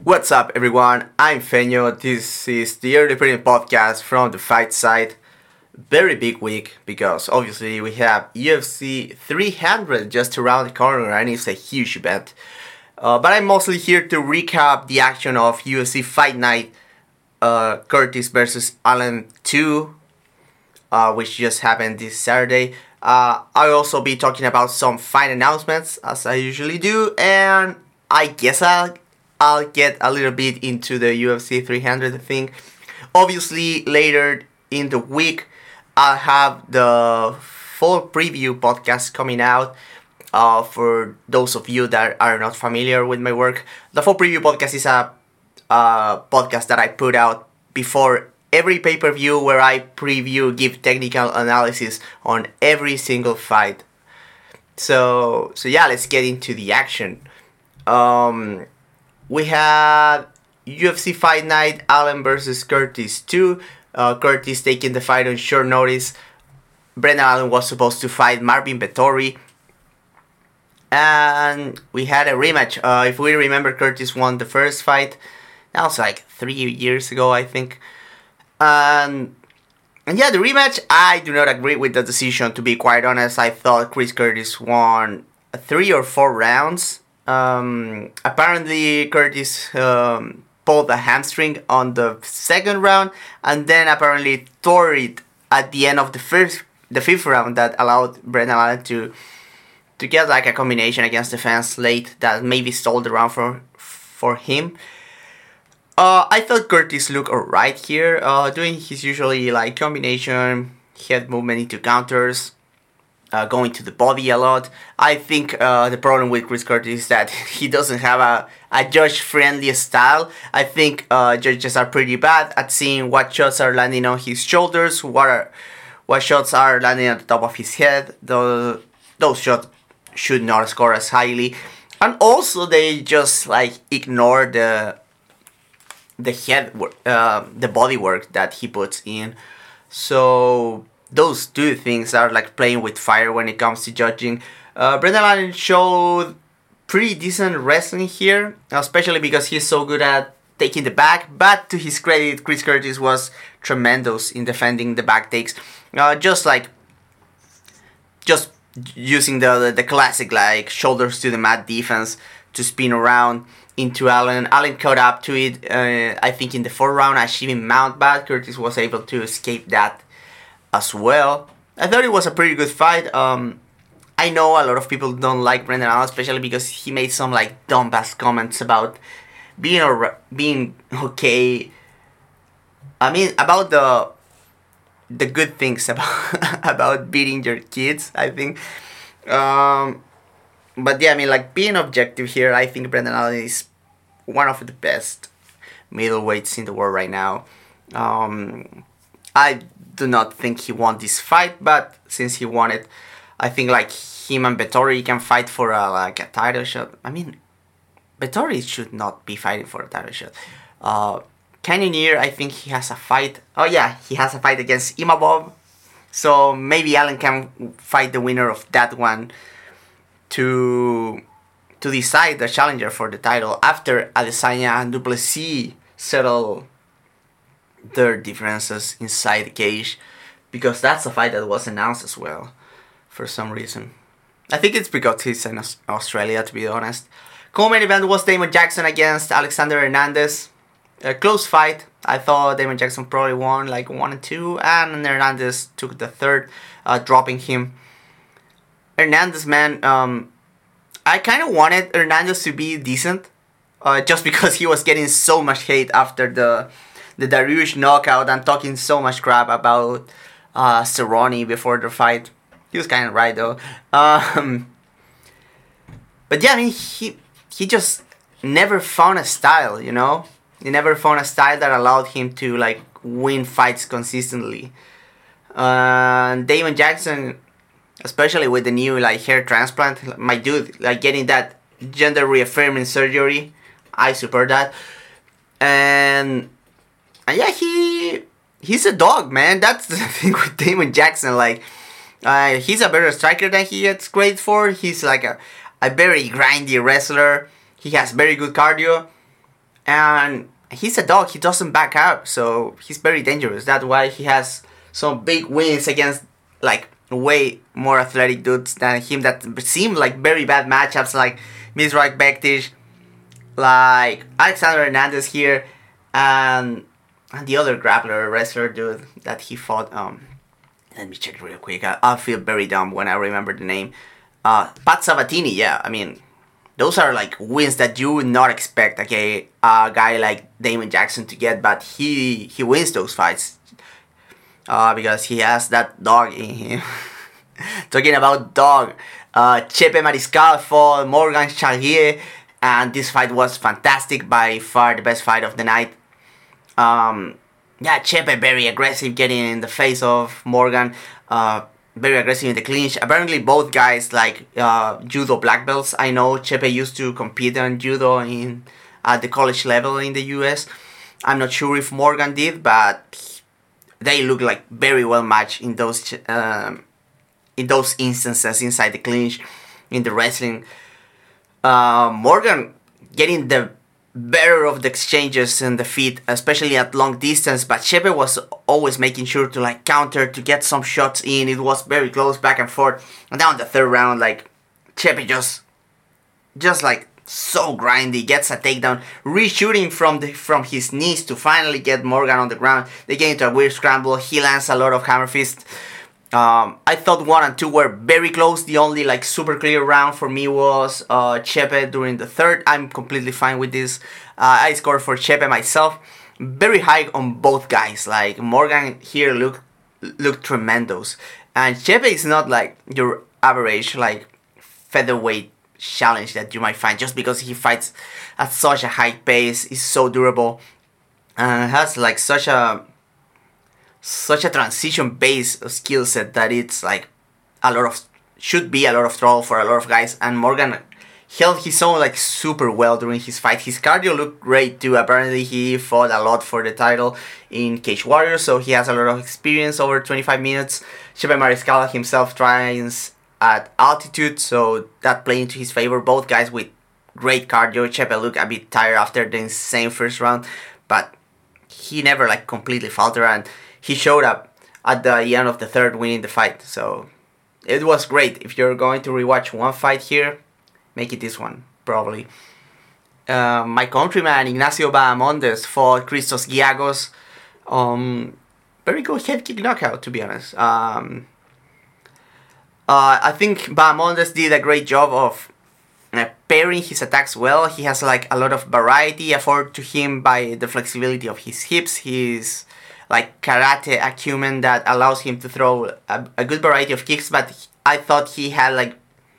What's up, everyone? I'm Feño. This is the Early Print Podcast from the fight side. Very big week because obviously we have UFC 300 just around the corner and it's a huge event. But I'm mostly here to recap the action of UFC Fight Night Curtis versus Allen 2, which just happened this Saturday. I'll also be talking about some fight announcements as I usually do, and I guess I'll get a little bit into the UFC 300 thing. Obviously, later in the week, I'll have the full preview podcast coming out. For those of you that are not familiar with my work, the full preview podcast is a podcast that I put out before every pay-per-view where I give technical analysis on every single fight. So yeah, let's get into the action. We had UFC Fight Night, Allen versus Curtis 2. Curtis taking the fight on short notice. Brendan Allen was supposed to fight Marvin Vettori. And we had a rematch. If we remember, Curtis won the first fight. That was like 3 years ago, I think. And yeah, the rematch, I do not agree with the decision, to be quite honest. I thought Chris Curtis won 3 or 4 rounds. Apparently Curtis pulled a hamstring on the second round, and then apparently tore it at the end of the fifth round, that allowed Brendan Allen to get like a combination against the fans late that maybe stole the round for him. I thought Curtis looked alright here, doing his usually like combination, head movement into counters, going to the body a lot. I think the problem with Chris Curtis is that he doesn't have a judge-friendly style. I think judges are pretty bad at seeing what shots are landing on his shoulders, what shots are landing at the top of his head. Those shots should not score as highly. And also they just like ignore the head work, the body work that he puts in. So those two things are like playing with fire when it comes to judging. Brendan Allen showed pretty decent wrestling here, especially because he's so good at taking the back. But to his credit, Chris Curtis was tremendous in defending the back takes. Just using the classic like shoulders to the mat defense to spin around into Allen. Allen caught up to it, I think, in the 4th round, achieving mount, but Curtis was able to escape that as well. I thought it was a pretty good fight. I know a lot of people don't like Brendan Allen, especially because he made some like dumbass comments about being okay. I mean, about the good things about beating your kids, I think. But yeah, I mean, like, being objective here, I think Brendan Allen is one of the best middleweights in the world right now. I do not think he won this fight, but since he won it, I think like him and Vettori can fight for a title shot. I mean, Vettori should not be fighting for a title shot. Cannonier, I think he has a fight. Oh yeah, he has a fight against Imavov. So maybe Allen can fight the winner of that one to decide the challenger for the title after Adesanya and Duplessis settle their differences inside the cage, because that's a fight that was announced as well for some reason. I think it's because he's in Australia, to be honest. Co-main event was Damon Jackson against Alexander Hernandez. A close fight. I thought Damon Jackson probably won like 1 and 2, and Hernandez took the third, dropping him. Hernandez, man, I kind of wanted Hernandez to be decent, just because he was getting so much hate after the Dariush knockout and talking so much crap about Cerrone before the fight. He was kind of right though. But yeah, I mean, he just never found a style, you know? He never found a style that allowed him to like win fights consistently. Damon Jackson, especially with the new like hair transplant, my dude, like getting that gender reaffirming surgery, I support that. And yeah, he's a dog, man. That's the thing with Damon Jackson. Like, he's a better striker than he gets credit for. He's like a very grindy wrestler. He has very good cardio. and he's a dog. He doesn't back up, so he's very dangerous. That's why he has some big wins against like way more athletic dudes than him that seem like very bad matchups, like Mizrak Bektic, like Alexander Hernandez here, and the other grappler wrestler dude that he fought. Let me check real quick. I'll feel very dumb when I remember the name. Pat Sabatini. Yeah, I mean, those are like wins that you would not expect, okay, a guy like Damon Jackson to get, but he wins those fights because he has that dog in him. Talking about dog, Chepe Mariscal fought Morgan Charrier, and this fight was fantastic, by far the best fight of the night. Yeah, Chepe very aggressive, getting in the face of Morgan. Very aggressive in the clinch. Apparently both guys like judo black belts. I know Chepe used to compete on judo at the college level in the US. I'm not sure if Morgan did, but they look like very well matched in those instances inside the clinch, in the wrestling. Morgan getting the better of the exchanges and the feet, especially at long distance, but Chepe was always making sure to like counter, to get some shots in. It was very close, back and forth, and down the third round, like Chepe just like so grindy, gets a takedown, re-shooting from his knees to finally get Morgan on the ground. They get into a weird scramble. He lands a lot of hammer fists. I thought 1 and 2 were very close. The only like super clear round for me was Chepe during the third. I'm completely fine with this. I scored for Chepe myself. Very high on both guys. Like Morgan here looked tremendous, and Chepe is not like your average like featherweight challenge that you might find, just because he fights at such a high pace, is so durable, and has like such a transition based skill set that it's like should be a lot of trouble for a lot of guys. And Morgan held his own like super well during his fight. His cardio looked great too. Apparently he fought a lot for the title in Cage Warriors, so he has a lot of experience over 25 minutes. Chepe Mariscal himself trains at altitude, so that played into his favor. Both guys with great cardio. Chepe looked a bit tired after the insane first round, but he never like completely faltered, and he showed up at the end of the third, winning the fight. So it was great. If you're going to rewatch one fight here, make it this one, probably. My countryman Ignacio Bahamondes fought Christos Giagos. Very good head kick knockout, to be honest. I think Bahamondes did a great job of pairing his attacks well. He has like a lot of variety afforded to him by the flexibility of his hips, his like karate acumen that allows him to throw a good variety of kicks. But I thought he had like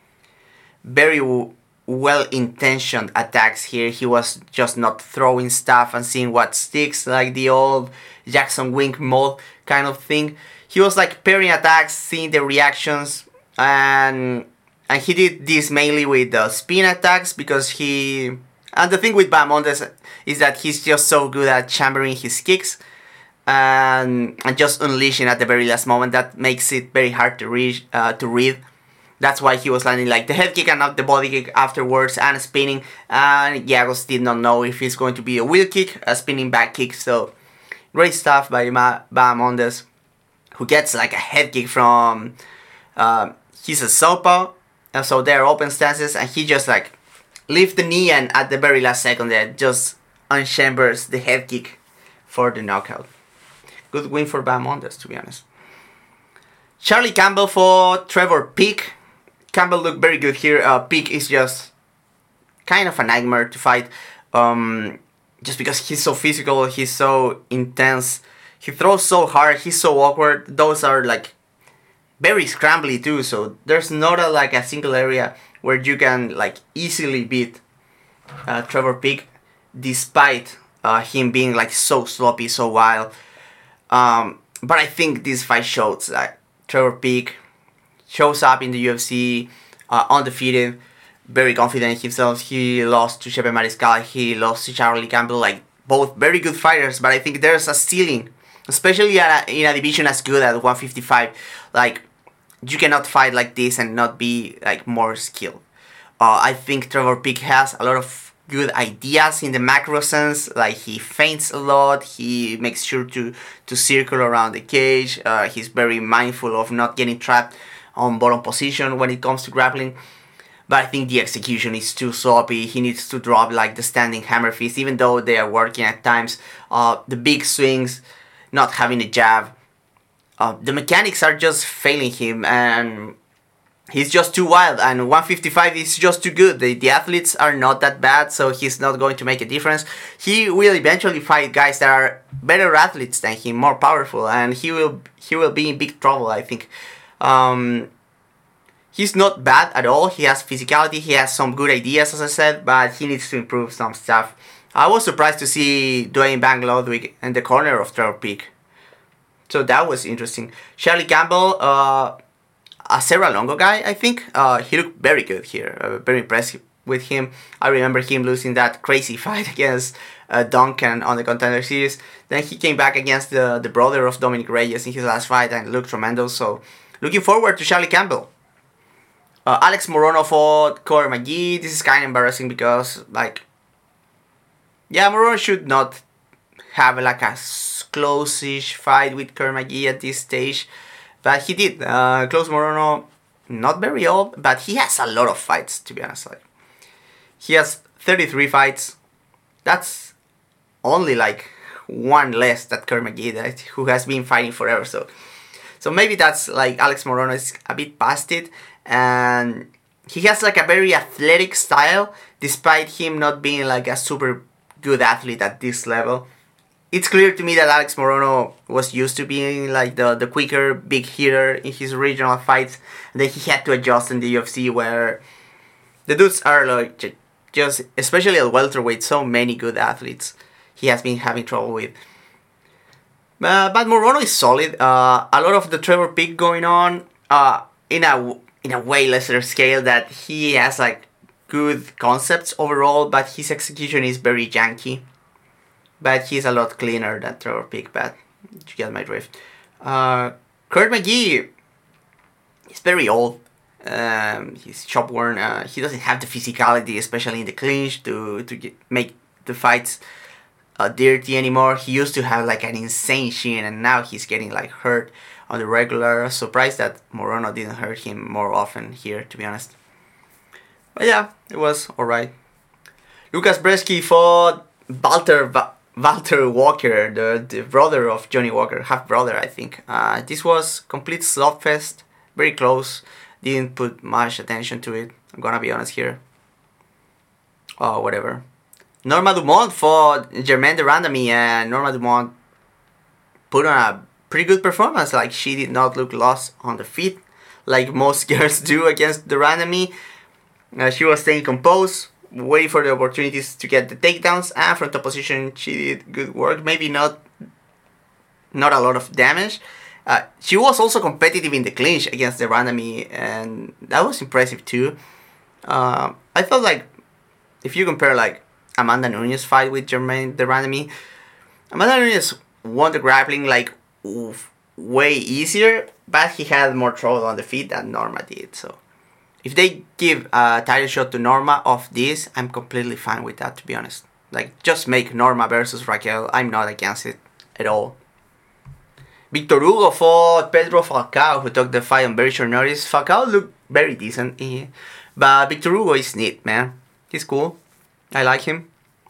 very well-intentioned attacks here. He was just not throwing stuff and seeing what sticks, like the old Jackson Wink mode kind of thing. He was like pairing attacks, seeing the reactions, and he did this mainly with the spin attacks, because and the thing with Bahamondes is that he's just so good at chambering his kicks and just unleashing at the very last moment. That makes it very hard to read. That's why he was landing like the head kick and not the body kick afterwards, and spinning. And Giagos did not know if it's going to be a wheel kick, a spinning back kick. So great stuff by Bahamondes, who gets like a head kick from he's a southpaw, and so they're open stances, and he just like lifts the knee, and at the very last second there just unchambers the head kick for the knockout. Good win for Bahamondes, to be honest. Charlie Campbell for Trevor Peek. Campbell looked very good here. Peek is just kind of a nightmare to fight, just because he's so physical, he's so intense, he throws so hard, he's so awkward. Those are like very scrambly too, so there's not a single area where you can like easily beat Trevor Peek, despite him being like so sloppy, so wild. But I think this fight shows that Trevor Peek shows up in the UFC undefeated, very confident in himself. He lost to Chepe Mariscal, he lost to Charlie Campbell, like both very good fighters, but I think there's a ceiling, especially in a division as good as 155. Like, you cannot fight like this and not be like more skilled. I think Trevor Peek has a lot of good ideas in the macro sense. Like he feints a lot. He makes sure to circle around the cage. He's very mindful of not getting trapped on bottom position when it comes to grappling. But I think the execution is too sloppy. He needs to drop like the standing hammer fist, even though they are working at times. The big swings, not having a jab. The mechanics are just failing him, and he's just too wild, and 155 is just too good. The athletes are not that bad, so he's not going to make a difference. He will eventually fight guys that are better athletes than him, more powerful, and he will be in big trouble, I think. He's not bad at all. He has physicality, he has some good ideas, as I said, but he needs to improve some stuff. I was surprised to see Dwayne Bang Ludwig in the corner of Trevor Peak. So that was interesting. Charlie Campbell, a Serra Longo guy, I think. He looked very good here. Very impressive with him. I remember him losing that crazy fight against Duncan on the Contender Series. Then he came back against the brother of Dominic Reyes in his last fight and looked tremendous. So looking forward to Charlie Campbell. Alex Morono fought Corey McGee. This is kind of embarrassing because, like, yeah, Morono should not have like a close-ish fight with Corey McGee at this stage. But he did. Close Morono, not very old, but he has a lot of fights, to be honest. Like, he has 33 fights. That's only like one less than Corey McGee, who has been fighting forever. So maybe that's like Alex Morono is a bit past it. And he has like a very athletic style, despite him not being like a super good athlete at this level. It's clear to me that Alex Morono was used to being like the quicker big hitter in his regional fights. And then he had to adjust in the UFC, where the dudes are like just, especially at welterweight, so many good athletes he has been having trouble with. But Morono is solid. A lot of the Trevor Peak going on in a way lesser scale, that he has like good concepts overall, but his execution is very janky. But he's a lot cleaner than Trevor Peak, but you get my drift. Kurt McGee is very old. He's shop worn. He doesn't have the physicality, especially in the clinch, to make the fights dirty anymore. He used to have like an insane shin, and now he's getting like hurt on the regular. Surprised that Morono didn't hurt him more often here, to be honest. But yeah, it was alright. Lucas Bresky fought Walter Walker, the brother of Johnny Walker, half brother, I think. This was complete slugfest, very close. Didn't put much attention to it. I'm gonna be honest here. Oh, whatever. Norma Dumont fought Germaine de Randamie, and Norma Dumont put on a pretty good performance. Like, she did not look lost on the feet like most girls do against de Randamie. She was staying composed, waiting for the opportunities to get the takedowns, and from the position she did good work. Maybe not a lot of damage. She was also competitive in the clinch against de Randamie, and that was impressive too. I thought, like, if you compare like Amanda Nunes fight with Germaine de Randamie, Amanda Nunes won the grappling like way easier, but he had more trouble on the feet than Norma did. So if they give a title shot to Norma of this, I'm completely fine with that, to be honest. Like, just make Norma versus Raquel. I'm not against it at all. Victor Hugo fought Pedro Falcao, who took the fight on very short notice. Falcao looked very decent, but Victor Hugo is neat, man. He's cool. I like him.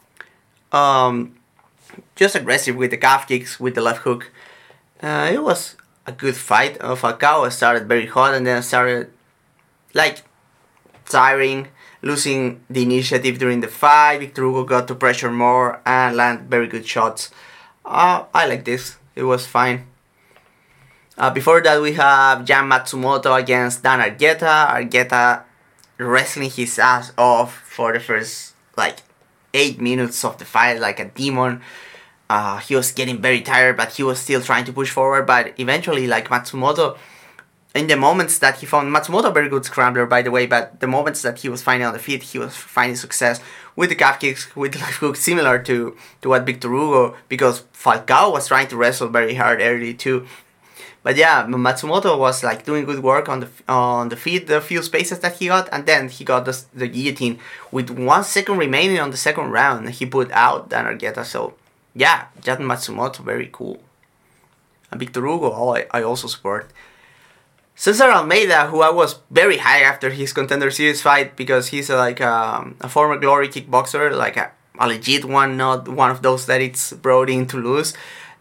Just aggressive with the calf kicks, with the left hook. It was a good fight. Falcao started very hot and then started like tiring, losing the initiative during the fight. Victor Hugo got to pressure more and land very good shots. I like this. It was fine. Before that, we have Jan Matsumoto against Dan Argueta. Argueta wrestling his ass off for the first like 8 minutes of the fight like a demon. He was getting very tired, but he was still trying to push forward. But eventually, like, Matsumoto, in the moments that he found, Matsumoto, very good scrambler, by the way, but the moments that he was finding on the feet, he was finding success with the calf kicks, with the left hook, similar to what Victor Hugo, because Falcao was trying to wrestle very hard early too. But yeah, Matsumoto was like doing good work on the feet, the few spaces that he got, and then he got the guillotine with 1 second remaining on the second round. He put out Dan Argueta. So yeah, Jan Matsumoto, very cool. And Victor Hugo, I also support. Cesar Almeida, who I was very high after his Contender Series fight because he's like a former Glory kickboxer, like a legit one, not one of those that it's brought in to lose.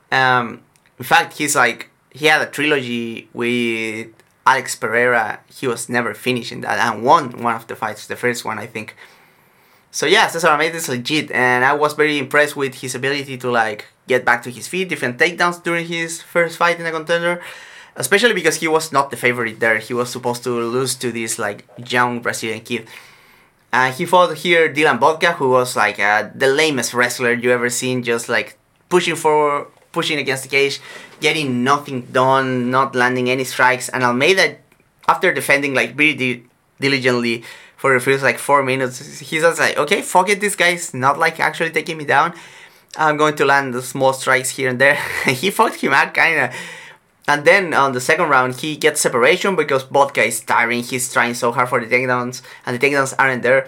In fact, he had a trilogy with Alex Pereira. He was never finished in that and won one of the fights, the first one, I think. So yeah, Cesar Almeida is legit, and I was very impressed with his ability to like get back to his feet, different takedowns during his first fight in a Contender. Especially because he was not the favorite there. He was supposed to lose to this like young Brazilian kid. He fought here Dylan Vodka, who was like the lamest wrestler you ever seen, just like pushing forward, pushing against the cage, getting nothing done, not landing any strikes. And Almeida, after defending like really diligently for the first like 4 minutes, he's just like, okay, fuck it, this guy's not like actually taking me down. I'm going to land the small strikes here and there. He fought him out kinda. And then on the second round, he gets separation because Vodka is tiring. He's trying so hard for the takedowns, and the takedowns aren't there.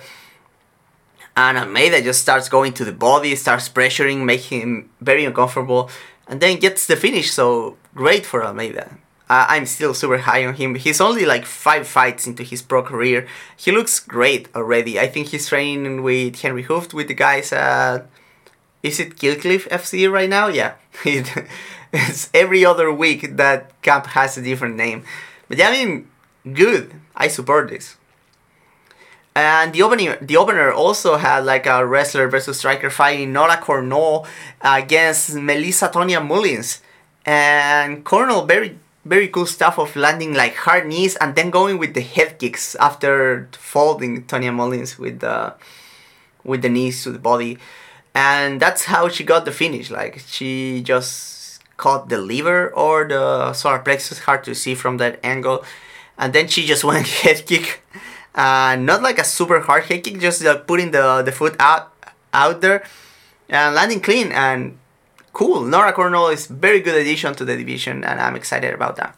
And Almeida just starts going to the body, starts pressuring, making him very uncomfortable, and then gets the finish. So great for Almeida. I'm still super high on him. He's only like 5 fights into his pro career. He looks great already. I think he's training with Henry Hooft, with the guys at... Is it Killcliff FC right now? Yeah. It's every other week that camp has a different name. But yeah, I mean, good. I support this. And the opener also had like a wrestler versus striker fighting Nora Cornell against Melissa Tonya Mullins. And Cornell, very, very cool stuff of landing like hard knees and then going with the head kicks after folding Tonya Mullins with the knees to the body. And that's how she got the finish. Like, she just caught the liver or the solar plexus, hard to see from that angle, and then she just went head kick, not like a super hard head kick, just putting the foot out there and landing clean. And cool, Nora Cornell is very good addition to the division, and I'm excited about that.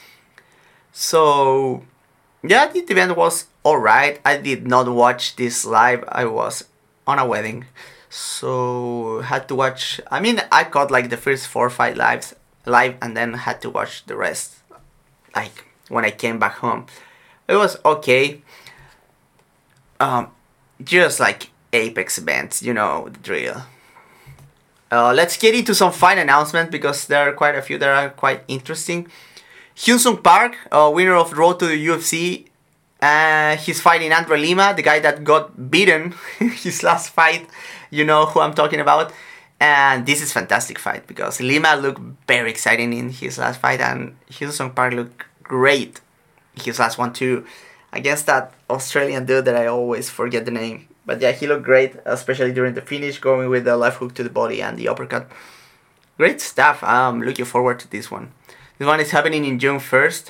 So yeah, the event was alright. I did not watch this live. I was on a wedding, so had to watch. I mean, I caught like the first 4 or 5 live, and then had to watch the rest like when I came back home. It was okay. Just like Apex events, you know the drill. Let's get into some fight announcements because there are quite a few that are quite interesting. Hyun-Sung Park, winner of Road to the UFC. He's fighting Andre Lima, the guy that got beaten his last fight. You know who I'm talking about. And this is a fantastic fight because Lima looked very exciting in his last fight, and Hyun-Sung Park looked great his last one too, against that Australian dude that I always forget the name. But yeah, he looked great, especially during the finish, going with the left hook to the body and the uppercut. Great stuff. I'm looking forward to this one. This one is happening in June 1st.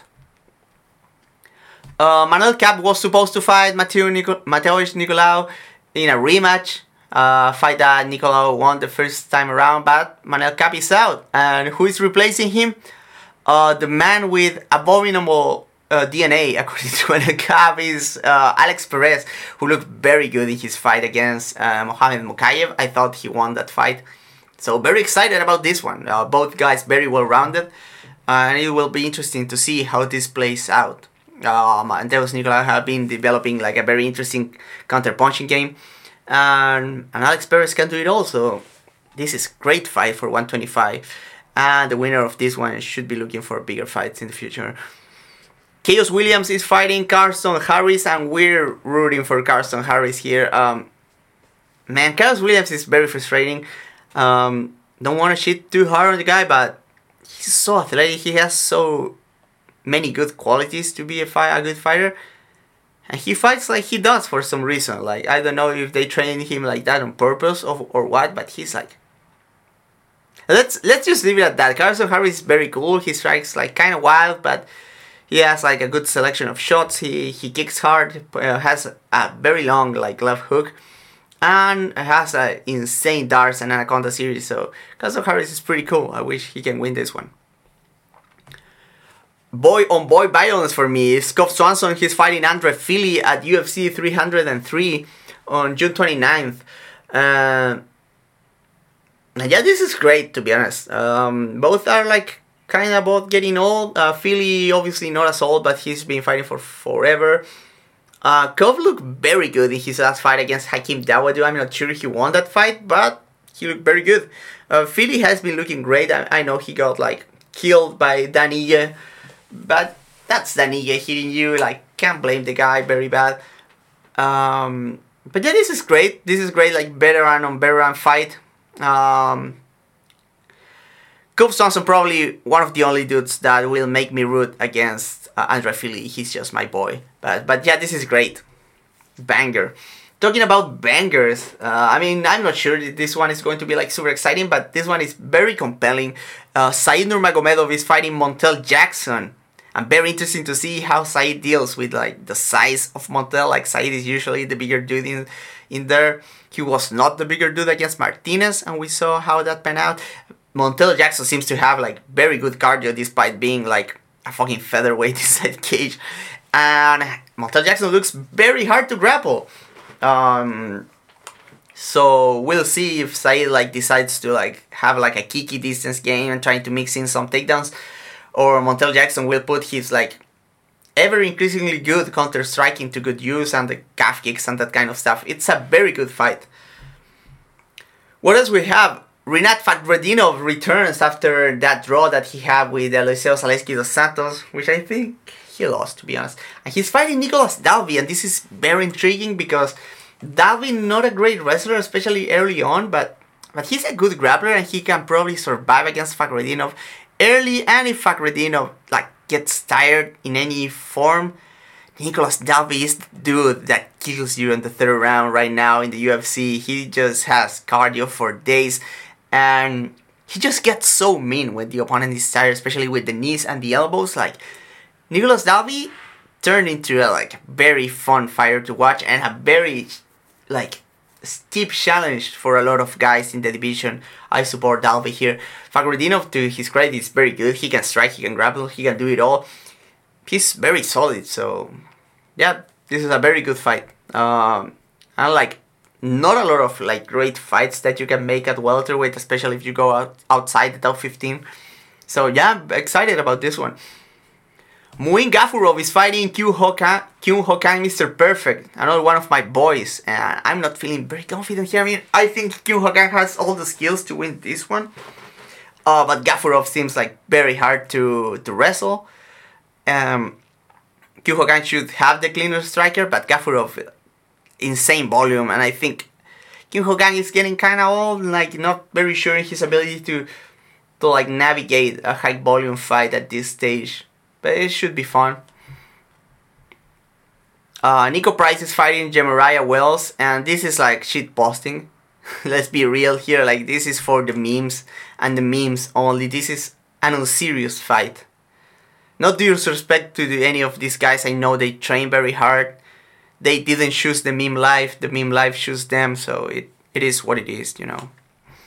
Manuel Cap was supposed to fight Mateusz Nicolau in a rematch. Fight that Nicolau won the first time around, but Manuel Cap is out. And who is replacing him? The man with abominable DNA, according to Manuel Cap, is Alex Perez, who looked very good in his fight against Mohamed Mukayev. I thought he won that fight. So very excited about this one. Both guys very well rounded. And it will be interesting to see how this plays out. Mateusz Nicolau have been developing like a very interesting counter-punching game. And Alex Perez can do it also. This is great fight for 125. And the winner of this one should be looking for bigger fights in the future. Chaos Williams is fighting Carson Harris, and we're rooting for Carson Harris here. Man, Chaos Williams is very frustrating. Don't want to shit too hard on the guy, but he's so athletic. He has so many good qualities to be a good fighter. And he fights like he does for some reason. Like, I don't know if they train him like that on purpose or what, but he's like... Let's just leave it at that. Carson Harris is very cool. He strikes like kind of wild, but he has like a good selection of shots. He kicks hard, has a very long like left hook, and has an insane darts and Anaconda series. So Carson Harris is pretty cool. I wish he can win this one. boy on boy violence for me is Cub Swanson. He's fighting Andre Fili at UFC 303 on June 29th. Yeah, this is great, to be honest. Both are like kind of both getting old. Fili obviously not as old, but he's been fighting for forever. Cub looked very good in his last fight against Hakeem Dawodu. I'm not sure he won that fight, but he looked very good. Fili has been looking great. I know he got like killed by Dan Ige, but that's Dan Ige hitting you. Like, can't blame the guy. Very bad. But yeah, this is great. This is great. Like, veteran on veteran fight. Cub Swanson probably one of the only dudes that will make me root against Andre Fili. He's just my boy. But yeah, this is great. Banger. Talking about bangers, I mean, I'm not sure this one is going to be like super exciting, but this one is very compelling. Said Nurmagomedov is fighting Montel Jackson. I'm very interested to see how Said deals with like the size of Montel. Like, Said is usually the bigger dude in there. He was not the bigger dude against Martinez, and we saw how that panned out. Montel Jackson seems to have like very good cardio despite being like a fucking featherweight inside the cage. And Montel Jackson looks very hard to grapple. So we'll see if Said like decides to like have like a kicky distance game and trying to mix in some takedowns, or Montel Jackson will put his like ever increasingly good counter striking to good use and the calf kicks and that kind of stuff. It's a very good fight. What else we have? Rinat Fakhretdinov returns after that draw that he had with Eliseo Zaleski dos Santos, which I think he lost, to be honest. And he's fighting Nicolas Dalby, and this is very intriguing because Dalby not a great wrestler, especially early on, but he's a good grappler and he can probably survive against Fakhretdinov early. And if Fakhretdinov like gets tired in any form, Nicolas Dalby is the dude that kills you in the third round right now in the UFC. He just has cardio for days, and he just gets so mean when the opponent is tired, especially with the knees and the elbows. Like, Nicolas Dalby turned into a like very fun fighter to watch and a very like steep challenge for a lot of guys in the division. I support Dalby here. Fakhretdinov, to his credit, is very good. He can strike, he can grapple, he can do it all. He's very solid, so yeah, this is a very good fight. And like, not a lot of like great fights that you can make at welterweight, especially if you go outside the top 15. So yeah, I'm excited about this one. Muin Gafurov is fighting Kyung Ho Kang, Mr. Perfect, another one of my boys. And I'm not feeling very confident here. I mean, I think Kyung Ho Kang has all the skills to win this one. But Gafurov seems like very hard to wrestle. Kyung Ho Kang should have the cleaner striker, but Gafurov, insane volume, and I think Kyung Ho Kang is getting kind of old, like not very sure in his ability to like navigate a high volume fight at this stage, but it should be fun. Nico Price is fighting Jemariah Wells, and this is like shit posting. Let's be real here, like this is for the memes and the memes only. This is an unserious fight. Not disrespect to any of these guys, I know they train very hard. They didn't choose the meme life chose them, so it is what it is, you know.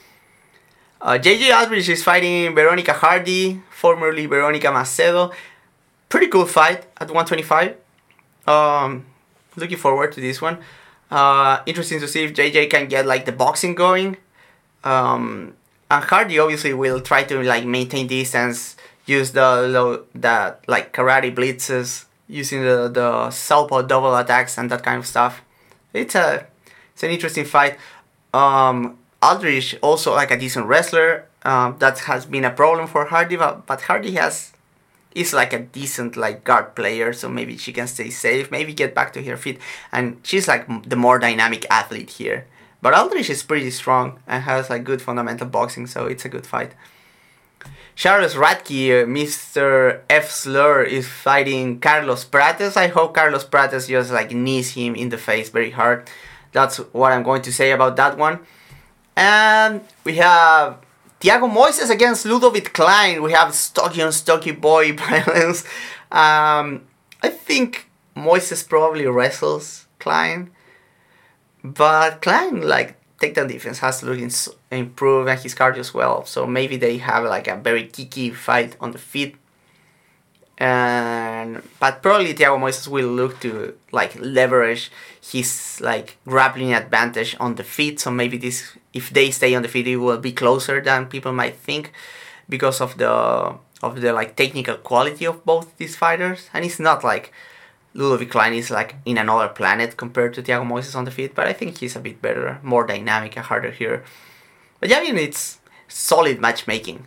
JJ Aldrich is fighting Veronica Hardy, formerly Veronica Macedo. Pretty cool fight at 125. Looking forward to this one. Interesting to see if JJ can get like the boxing going. And Hardy obviously will try to like maintain distance, use the like karate blitzes, using the southpaw double attacks and that kind of stuff. It's an interesting fight. Aldrich also like a decent wrestler. That has been a problem for Hardy, but Hardy is like a decent like guard player, so maybe she can stay safe, maybe get back to her feet, and she's like the more dynamic athlete here. But Aldrich is pretty strong and has like good fundamental boxing, so it's a good fight. Charles Radke, Mr. F. Slur, is fighting Carlos Prates. I hope Carlos Prates just like knees him in the face very hard. That's what I'm going to say about that one. And we have Thiago Moises against Ludovic Klein. We have stocky on stocky boy violence. I think Moises probably wrestles Klein, but Klein like takedown defense has to look improve and his cardio as well. So maybe they have like a very kicky fight on the feet. and but probably Thiago Moises will look to like leverage his like grappling advantage on the feet. So maybe this, if they stay on the feet, it will be closer than people might think because of the like technical quality of both these fighters. And it's not like Ludovic Klein is like in another planet compared to Thiago Moises on the feet, but I think he's a bit better, more dynamic and harder here. But yeah, I mean, it's solid matchmaking.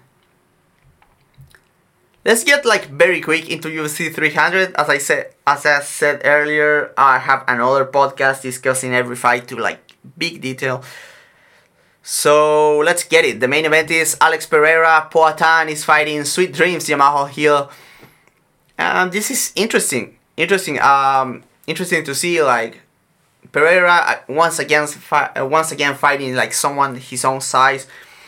Let's get like very quick into UFC 300. As I said earlier, I have another podcast discussing every fight to like big detail. So let's get it. The main event is Alex Pereira. Poatan is fighting Sweet Dreams Jamal Hill. And this is interesting. Interesting to see like Pereira once again fighting like someone his own size.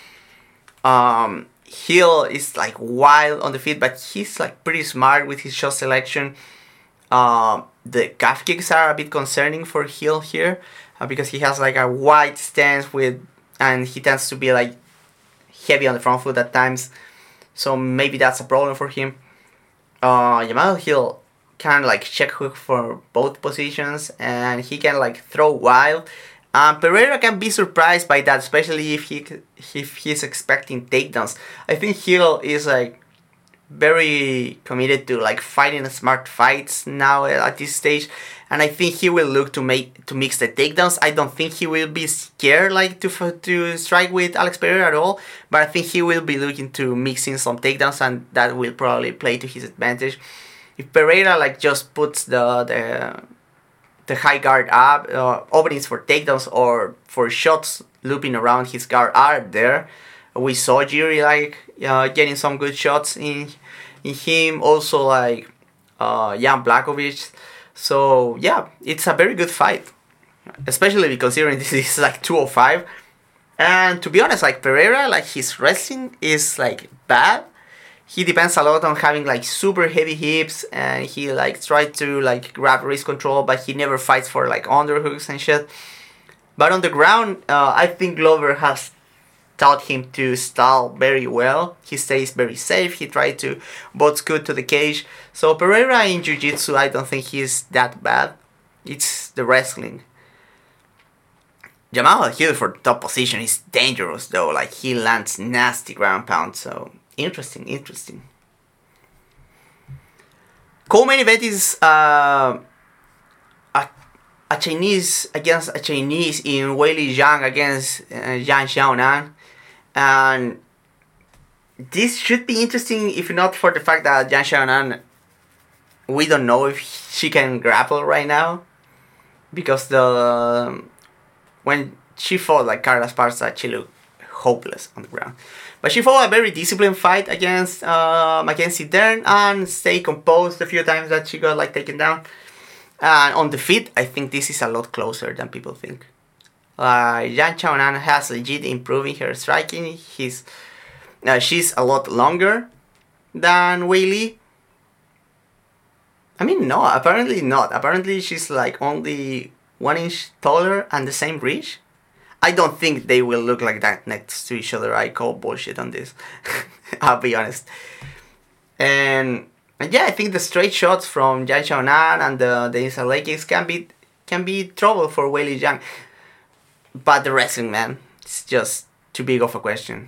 Hill is like wild on the feet, but he's like pretty smart with his shot selection. The calf kicks are a bit concerning for Hill here because he has like a wide stance and he tends to be like heavy on the front foot at times. So maybe that's a problem for him. Jamal Hill can like check hook for both positions and he can like throw wild. Pereira can be surprised by that, especially if he's expecting takedowns. I think Hill is like very committed to like fighting smart fights now at this stage, and I think he will look to mix the takedowns. I don't think he will be scared like to strike with Alex Pereira at all, but I think he will be looking to mix in some takedowns, and that will probably play to his advantage. If Pereira like just puts the high guard up, openings for takedowns or for shots looping around his guard are there. We saw Jiri like getting some good shots in him. Also like Jan Blachowicz. So yeah, it's a very good fight, especially considering this is like 205. And to be honest, like Pereira, like his wrestling is like bad. He depends a lot on having like super heavy hips, and he like tried to like grab wrist control, but he never fights for like underhooks and shit. But on the ground, I think Glover has taught him to stall very well. He stays very safe. He tried to both scoot to the cage. So Pereira in Jiu-Jitsu, I don't think he's that bad. It's the wrestling. Jamal Hill for top position is dangerous though. Like he lands nasty ground pound. So interesting. Co-main event is a Chinese against a Chinese in Weili Zhang against Yan Xiaonan. And this should be interesting if not for the fact that Yan Xiaonan, we don't know if she can grapple right now. Because when she fought like Carla Esparza, she looked hopeless on the ground. But she fought a very disciplined fight against Mackenzie Dern and stayed composed a few times that she got like taken down. And on the feet, I think this is a lot closer than people think. Yan Xiaonan has legit improving her striking. She's a lot longer than Weili. I mean, no, apparently not. Apparently she's like only 1 inch taller and the same reach. I don't think they will look like that next to each other. I call bullshit on this. I'll be honest. And yeah, I think the straight shots from Yan Xiaonan and the inside leg kicks can be trouble for Weili Zhang. But the wrestling, man, it's just too big of a question.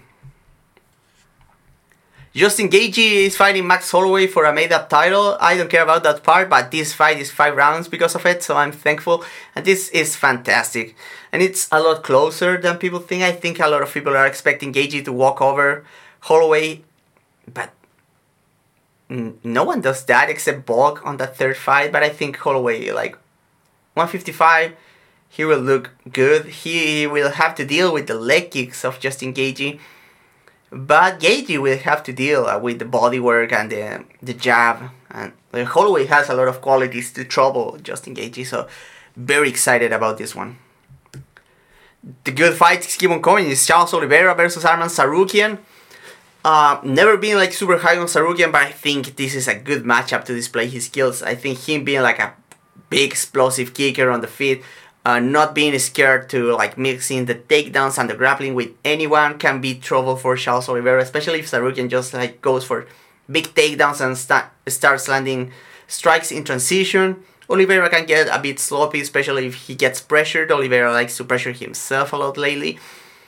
Justin Gaethje is fighting Max Holloway for a made-up title. I don't care about that part, but this fight is 5 rounds because of it, so I'm thankful. And this is fantastic. And it's a lot closer than people think. I think a lot of people are expecting Gaethje to walk over Holloway, but no one does that except Volk on that third fight. But I think Holloway, like 155, he will look good. He will have to deal with the leg kicks of Justin Gaethje. But Gaethje will have to deal with the body work and the jab. And Holloway has a lot of qualities to trouble Justin Gaethje, so very excited about this one. The good fights keep on coming. It's Charles Oliveira versus Arman Tsarukyan. Never been like super high on Tsarukyan, but I think this is a good matchup to display his skills. I think him being like a big explosive kicker on the feet, not being scared to like mixing the takedowns and the grappling with anyone can be trouble for Charles Oliveira, especially if Tsarukyan just like goes for big takedowns and starts landing strikes in transition. Oliveira can get a bit sloppy, especially if he gets pressured. Oliveira likes to pressure himself a lot lately.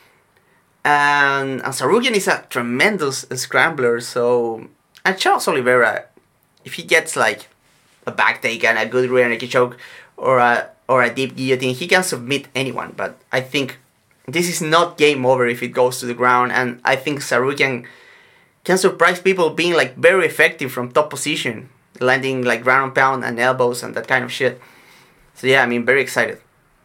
And Tsarukyan is a tremendous scrambler, so... And Charles Oliveira, if he gets like a back take and a good rear naked choke or a deep guillotine, he can submit anyone. But I think this is not game over if it goes to the ground, and I think Tsarukyan can surprise people being like very effective from top position, landing like ground and pound and elbows and that kind of shit. So yeah, I mean, very excited.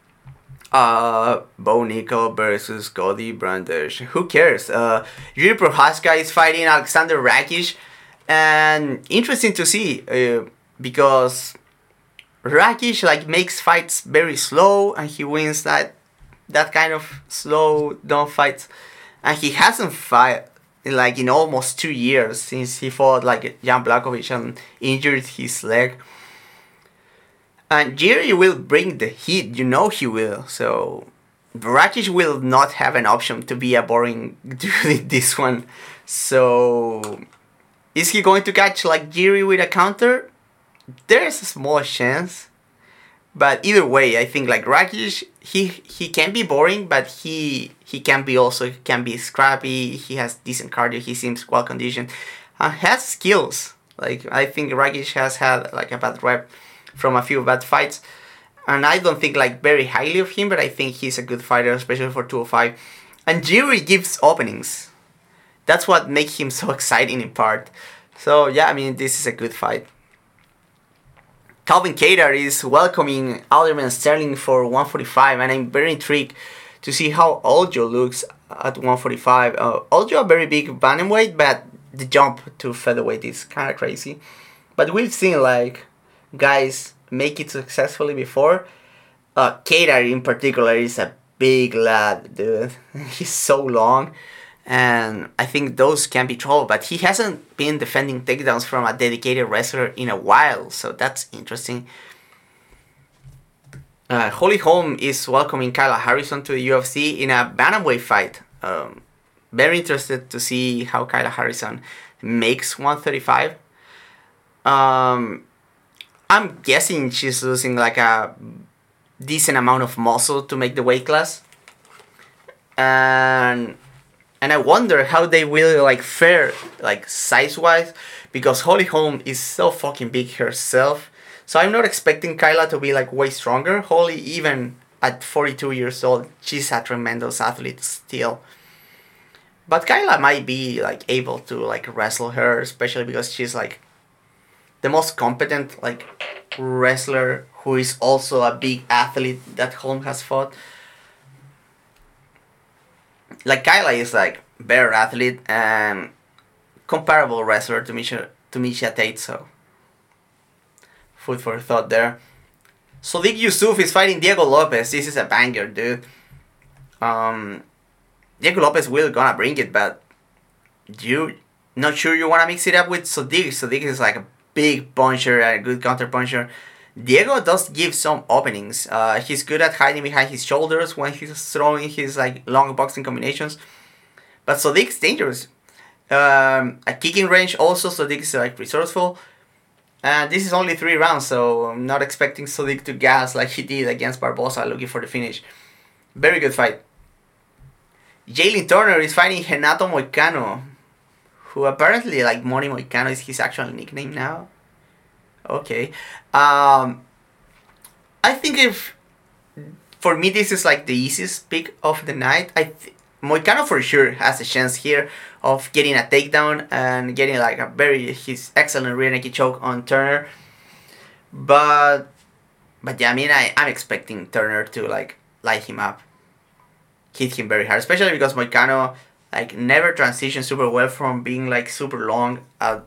Bo Nickal versus Cody Brandish. Who cares? Yuri Prochazka is fighting Alexander Rakic, and interesting to see because Rakic like makes fights very slow, and he wins that kind of slow down fights, and he hasn't fought like in almost 2 years since he fought like Jan Blachowicz and injured his leg. And Jiri will bring the heat, you know he will. So Rakic will not have an option to be a boring dude this one. So is he going to catch like Jiri with a counter? There's a small chance. But either way, I think like Rakic, he can be boring, but he can be scrappy. He has decent cardio. He seems well conditioned, and has skills. Like I think Rakic has had like a bad rep from a few bad fights, and I don't think like very highly of him, but I think he's a good fighter, especially for 205. And Jiri gives openings. That's what makes him so exciting in part. So yeah, I mean, this is a good fight. Calvin Kattar is welcoming Aljamain Sterling for 145, and I'm very intrigued to see how Aljo looks at 145. Aljo a very big bantamweight, but the jump to featherweight is kind of crazy. But we've seen like guys make it successfully before. Kattar in particular is a big lad, dude. He's so long, and I think those can be trouble, but he hasn't been defending takedowns from a dedicated wrestler in a while, so that's interesting. Holly Holm is welcoming Kyla Harrison to the UFC in a bantamweight fight. Very interested to see how Kyla Harrison makes 135. I'm guessing she's losing like a decent amount of muscle to make the weight class. And I wonder how they will like fare like size-wise, because Holly Holm is so fucking big herself. So I'm not expecting Kyla to be like way stronger. Holly, even at 42 years old, she's a tremendous athlete still. But Kyla might be like able to like wrestle her, especially because she's like the most competent like wrestler who is also a big athlete that Holm has fought. Like Kyla is like better athlete and comparable wrestler to Miesha Tate, so food for thought there. Sodiq Yusuff is fighting Diego Lopez. This is a banger, dude. Diego Lopez will gonna bring it, but you not sure you wanna mix it up with Sodiq. Sodiq is like a big puncher, a good counter puncher. Diego does give some openings. He's good at hiding behind his shoulders when he's throwing his like long boxing combinations. But Sodiq's dangerous. At kicking range also, Sodiq is like resourceful. And this is only 3 rounds, so I'm not expecting Sodiq to gas like he did against Barbosa, looking for the finish. Very good fight. Jalen Turner is fighting Renato Moicano, who apparently like Money Moicano is his actual nickname now. Okay. I think if for me this is like the easiest pick of the night. Moicano for sure has a chance here of getting a takedown and getting like his excellent rear naked choke on Turner. But yeah, I mean I'm expecting Turner to like light him up, hit him very hard, especially because Moicano like never transitioned super well from being like super long at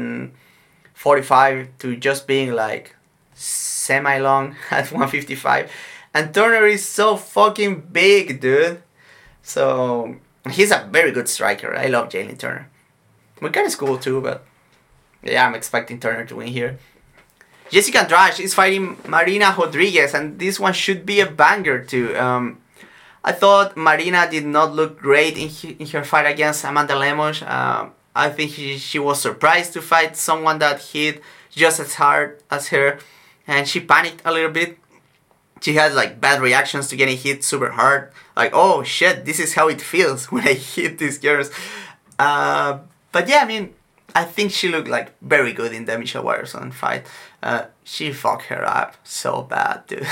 145 to just being like semi-long at 155. And Turner is so fucking big, dude. So he's a very good striker. I love Jalen Turner. Moicano is cool too, but yeah, I'm expecting Turner to win here. Jessica Andrade is fighting Marina Rodriguez, and this one should be a banger too. I thought Marina did not look great in her fight against Amanda Lemos. I think she was surprised to fight someone that hit just as hard as her, and she panicked a little bit. She had like bad reactions to getting hit super hard. Like, oh shit, this is how it feels when I hit these girls. But yeah, I mean, I think she looked like very good in the Michelle Waterson fight. She fucked her up so bad, dude.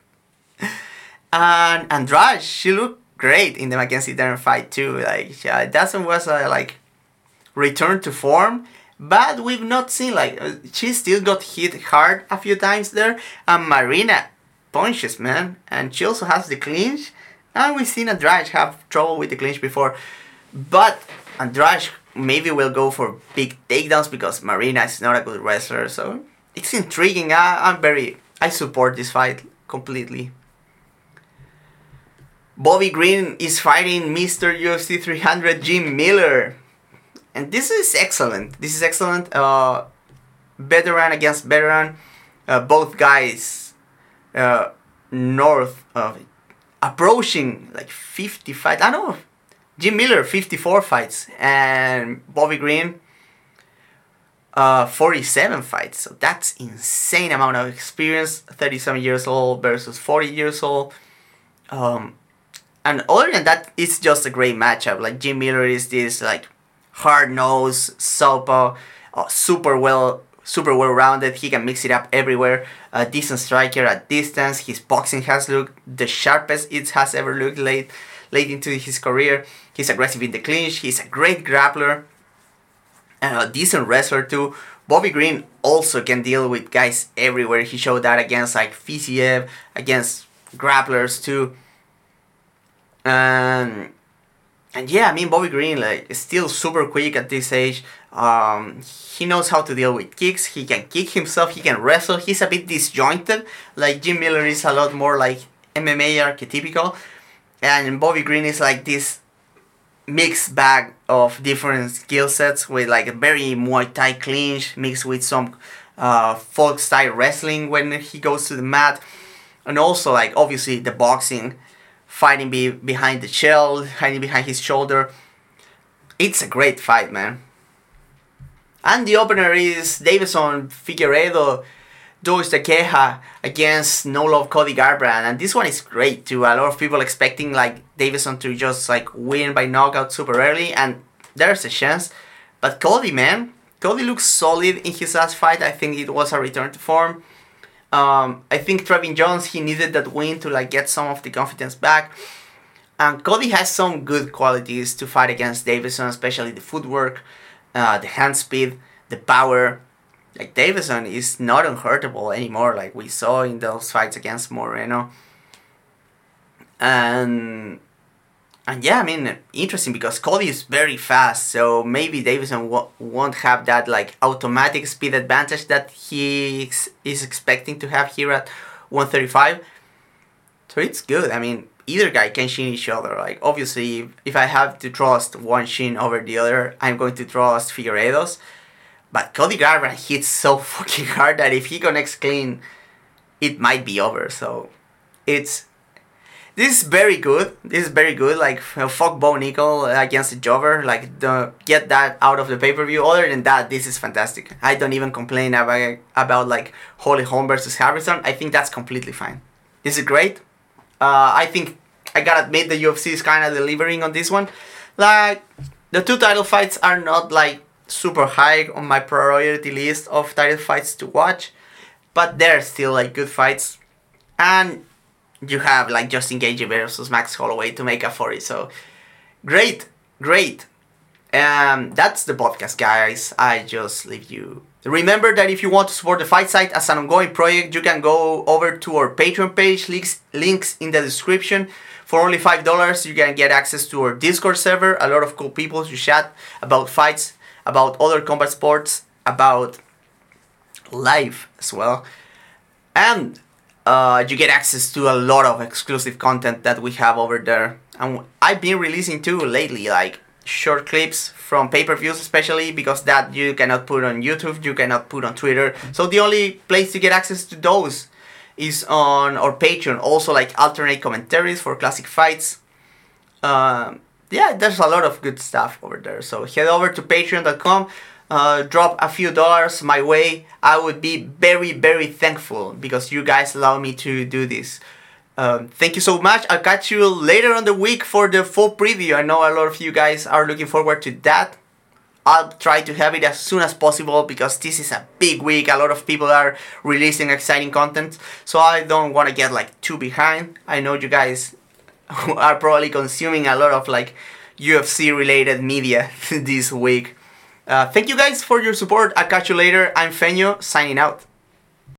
And Andrade, she looked great in the Mackenzie Dern fight too. Like, that was a like return to form, but we've not seen like she still got hit hard a few times there. And Marina punches, man, and she also has the clinch. And we've seen Andrade have trouble with the clinch before, but Andrade maybe will go for big takedowns because Marina is not a good wrestler. So it's intriguing. I support this fight completely. Bobby Green is fighting Mr. UFC 300 Jim Miller. And this is excellent. This is excellent. Veteran against veteran. Both guys north of approaching like 50 fights. I know. Jim Miller 54 fights and Bobby Green 47 fights. So that's insane amount of experience. 37 years old versus 40 years old. And other than that, it's just a great matchup. Like Jim Miller is this like hard-nosed southpaw, super well rounded. He can mix it up everywhere. A decent striker at distance. His boxing has looked the sharpest it has ever looked late into his career. He's aggressive in the clinch. He's a great grappler and a decent wrestler too. Bobby Green also can deal with guys everywhere. He showed that against like Fiziev, against grapplers too. And yeah, I mean, Bobby Green like is still super quick at this age. He knows how to deal with kicks. He can kick himself. He can wrestle. He's a bit disjointed. Like Jim Miller is a lot more like MMA archetypical, and Bobby Green is like this mixed bag of different skill sets with like a very Muay Thai clinch mixed with some folk style wrestling when he goes to the mat, and also like obviously the boxing. Fighting behind the shell, hiding behind his shoulder. It's a great fight, man. And the opener is Deiveson Figueiredo Dos Queixa against No Love Cody Garbrandt. And this one is great too. A lot of people expecting like Deiveson to just like win by knockout super early, and there's a chance. But Cody, man, Cody looks solid in his last fight. I think it was a return to form. I think Trevin Jones, he needed that win to like get some of the confidence back. And Cody has some good qualities to fight against Deiveson, especially the footwork, the hand speed, the power. Like Deiveson is not unhurtable anymore, like we saw in those fights against Moreno. And yeah, I mean, interesting because Cody is very fast, so maybe Deiveson won't have that like automatic speed advantage that he is expecting to have here at 135. So it's good. I mean, either guy can shin each other. Like obviously, if I have to trust one shin over the other, I'm going to trust Figueiredo's. But Cody Garbrandt hits so fucking hard that if he connects clean, it might be over. So This is very good. Like, fuck Bo Nickel against the Jobber. Like, get that out of the pay-per-view. Other than that, this is fantastic. I don't even complain about like, Holly Holm versus Harrison. I think that's completely fine. This is great. I think, I gotta admit, the UFC is kind of delivering on this one. Like, the two title fights are not, like, super high on my priority list of title fights to watch. But they're still, like, good fights. And you have like Justin Gaethje versus Max Holloway to make up for it. So great. That's the podcast, guys. I just leave you. Remember that if you want to support the Fight Site as an ongoing project, you can go over to our Patreon page. Links in the description. For only $5, you can get access to our Discord server. A lot of cool people to chat about fights, about other combat sports, about life as well. And you get access to a lot of exclusive content that we have over there. And I've been releasing too lately, like short clips from pay-per-views, especially because that you cannot put on YouTube, you cannot put on Twitter. So the only place to get access to those is on our Patreon. Also like alternate commentaries for classic fights. yeah, there's a lot of good stuff over there. So head over to patreon.com, drop a few dollars my way. I would be very, very thankful because you guys allow me to do this. Thank you so much. I'll catch you later on the week for the full preview. I know a lot of you guys are looking forward to that. I'll try to have it as soon as possible because this is a big week. A lot of people are releasing exciting content, so I don't want to get like too behind. I know you guys are probably consuming a lot of like UFC related media this week. Thank you guys for your support. I'll catch you later. I'm Feño, signing out.